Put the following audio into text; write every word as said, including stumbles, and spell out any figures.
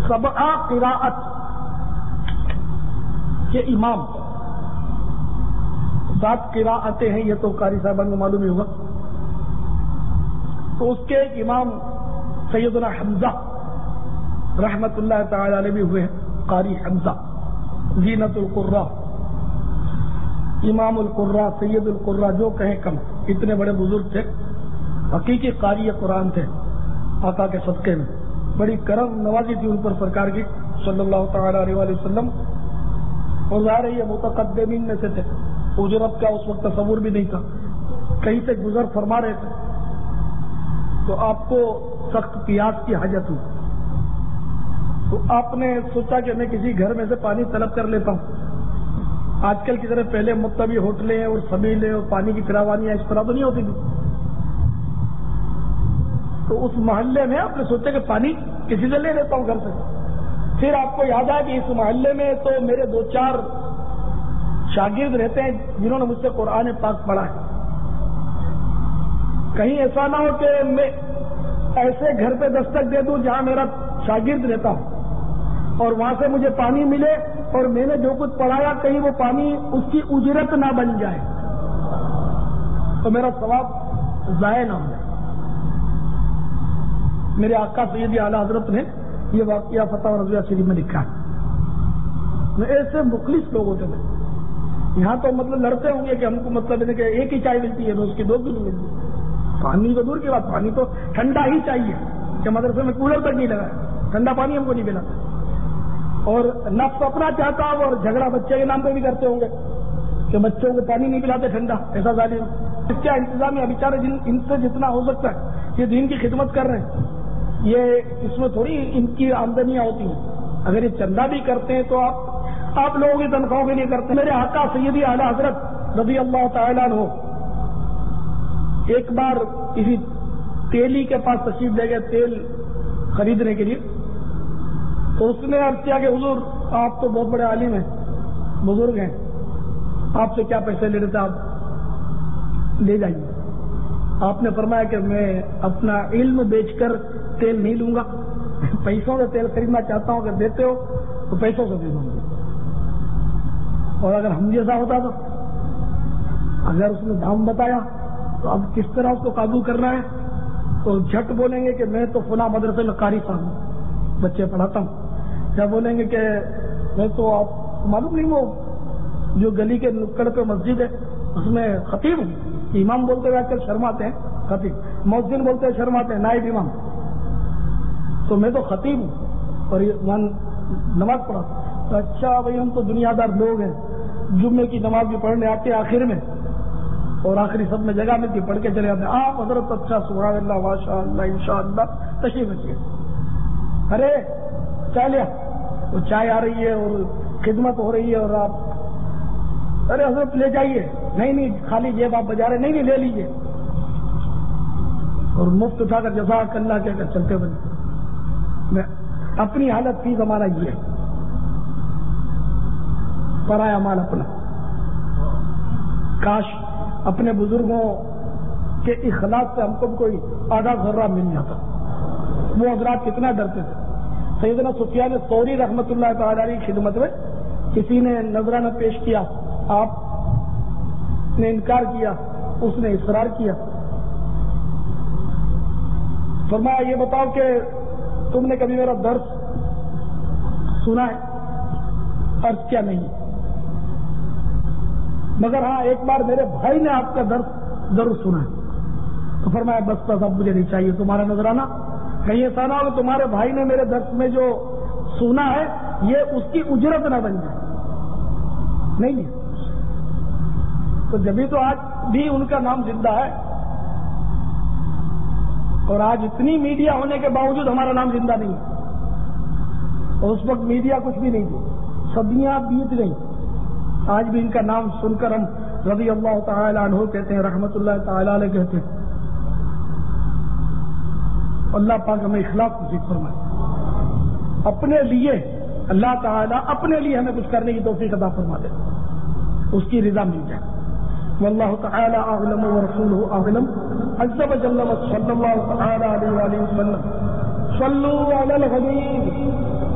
سبع قراءت کے امام، سات قراءتیں ہیں، یہ تو قاری صاحبان کو معلوم ہی ہوگا. تو اس کے ایک امام سیدنا حمزہ رحمت اللہ تعالی علیہ بھی ہوئے ہیں، قاری حمزہ زینت القراء، امام القراء، سید القراء، جو کہیں کم. اتنے بڑے بزرگ تھے، حقیقی قاری قرآن تھے آقا کے صدقے میں. بڑی کرم نوازی تھی ان پر سرکار کی صلی اللہ تعالی علیہ وآلہ وسلم. اور ظاہر ہے یہ متقدمین میں سے تھے، اجرت کا اس وقت تصور بھی نہیں تھا. کہیں سے گزر فرما رہے تھے تو آپ کو سخت پیاس کی حاجت ہوئی، تو آپ نے سوچا کہ میں کسی گھر میں سے پانی طلب کر لیتا ہوں. آج کل کی طرح پہلے متبی ہوٹلیں اور سبیلیں اور پانی کی فراوانیاں اس طرح تو نہیں ہوتی تھی. تو اس محلے میں آپ نے سوچا کہ پانی کسی سے لے لیتا ہوں گھر سے. پھر آپ کو یاد آیا کہ اس محلے میں تو میرے دو چار شاگرد رہتے ہیں جنہوں نے مجھ سے قرآن پاک پڑھا ہے. کہیں ایسا نہ ہو کہ میں ایسے گھر پہ دستک دے دوں جہاں میرا شاگرد رہتا ہوں اور وہاں سے مجھے پانی ملے اور میں نے جو کچھ پڑھایا کہیں وہ پانی اس کی اجرت نہ بن جائے تو میرا ثواب ضائع نہ ہو جائے. میرے آقا سیدی اعلیٰ حضرت نے یہ واقعہ فتح و رضویہ شریف میں لکھا ہے. میں ایسے مخلص لوگ ہوتے ہیں. یہاں تو مطلب لڑتے ہوں گے کہ ہم کو مطلب کہ ایک ہی چائے ملتی ہے تو اس کی دو کیوں نہیں ملتی. پانی تو دور کی بات، پانی تو ٹھنڈا ہی چاہیے کہ مدرسے میں کولر تک نہیں لگا، ٹھنڈا پانی ہم کو نہیں ملا. اور نفس اپنا چاہتا ہو اور جھگڑا بچے کے نام پہ بھی کرتے ہوں گے کہ بچوں کو پانی نہیں پلاتے ٹھنڈا، ایسا ظالم. اس کا انتظام ہے بیچارے جن ان سے جتنا ہو سکتا ہے یہ دین کی خدمت کر رہے ہیں. یہ اس میں تھوڑی ان کی آمدنیاں ہوتی ہیں. اگر یہ چندہ بھی کرتے ہیں تو آپ آپ لوگوں کی تنخواہوں کے لیے کرتے ہیں. میرے آقا سیدی اعلیٰ حضرت رضی اللہ تعالیٰ عنہ ایک بار کسی تیلی کے پاس تشریف لے گئے تیل خریدنے کے لیے. تو اس نے عرض کیا کہ حضور آپ تو بہت بڑے عالم ہیں، بزرگ ہیں، آپ سے کیا پیسے لے رہے تھے، آپ لے جائیے. آپ نے فرمایا کہ میں اپنا علم بیچ کر تیل نہیں لوں گا، پیسوں سے تیل خریدنا چاہتا ہوں. اگر دیتے ہو تو پیسوں سے دے دوں گا. اور اگر ہم جیسا ہوتا تو اگر اس نے دام بتایا تو اب کس طرح اس کو قابو کرنا ہے، تو جھٹ بولیں گے کہ میں تو فلاں مدرسے میں قاری صاحب ہوں، بچے پڑھاتا ہوں. کیا بولیں گے کہ میں تو آپ معلوم نہیں وہ جو گلی کے نکڑ پہ مسجد ہے اس میں خطیب ہوں. امام بولتے ہوئے آج کل شرماتے ہیں، خطیب. مؤذن بولتے ہوئے شرماتے ہیں، نائب امام. تو میں تو خطیب ہوں اور وہاں نماز پڑھا. تو اچھا بھائی ہم تو دنیا دار لوگ ہیں، جمعے کی نماز بھی پڑھنے آتے آخر میں اور آخری سب میں جگہ ملتی پڑھ کے چلے جاتے ہیں. آپ حضرت اچھا سبحان اللہ ماشاء اللہ انشاءاللہ تشریف رکھیے. ارے چائے لیا، وہ چائے آ رہی ہے اور خدمت ہو رہی ہے اور آپ ارے حضرت لے جائیے. نہیں نہیں خالی جیب آپ بجا رہے، نہیں نہیں لے لیجیے. اور مفت اٹھا کر جزاک اللہ کہہ کر چلتے بنے. میں اپنی حالت فی زمانہ یہ ہے، پرایا مال اپنا. کاش اپنے بزرگوں کے اخلاص سے ہم کو بھی کوئی آدھا ذرہ مل جاتا. وہ حضرات کتنا ڈرتے تھے. سیدنا سفیان ثوری رحمۃ اللہ تعالی علیہ کی خدمت میں کسی نے نذرانہ پیش کیا، آپ نے انکار کیا، اس نے اصرار کیا. فرمایا یہ بتاؤ کہ تم نے کبھی میرا درس سنا ہے؟ عرض کیا نہیں، مگر ہاں ایک بار میرے بھائی نے آپ کا درس ضرور سنا ہے. تو فرمایا بس بس اب مجھے نہیں چاہیے تمہارا نذرانہ. کہیں ایسا نہ ہو کہ تمہارے بھائی نے میرے درس میں جو سنا ہے یہ اس کی اجرت نہ بن جائے. نہیں نہیں. تو جبھی تو آج بھی ان کا نام زندہ ہے اور آج اتنی میڈیا ہونے کے باوجود ہمارا نام زندہ نہیں ہے. اور اس وقت میڈیا کچھ بھی نہیں تھی، صدیاں بیت گئی. آج بھی ان کا نام سن کر ہم رضی اللہ تعالی عنہ کہتے ہیں، رحمت اللہ تعالی علیہ کہتے ہیں. اللہ پاک ہمیں اخلاص نصیب فرمائے. اپنے لیے اللہ تعالیٰ اپنے لیے ہمیں کچھ کرنے کی توفیق عطا فرما دے، اس کی رضا مل جائے. واللہ تعالی اعلم ورسولہ اعلم. عز وجل صلی اللہ تعالی علیہ وآلہ وسلم. صلوا علی الحبیب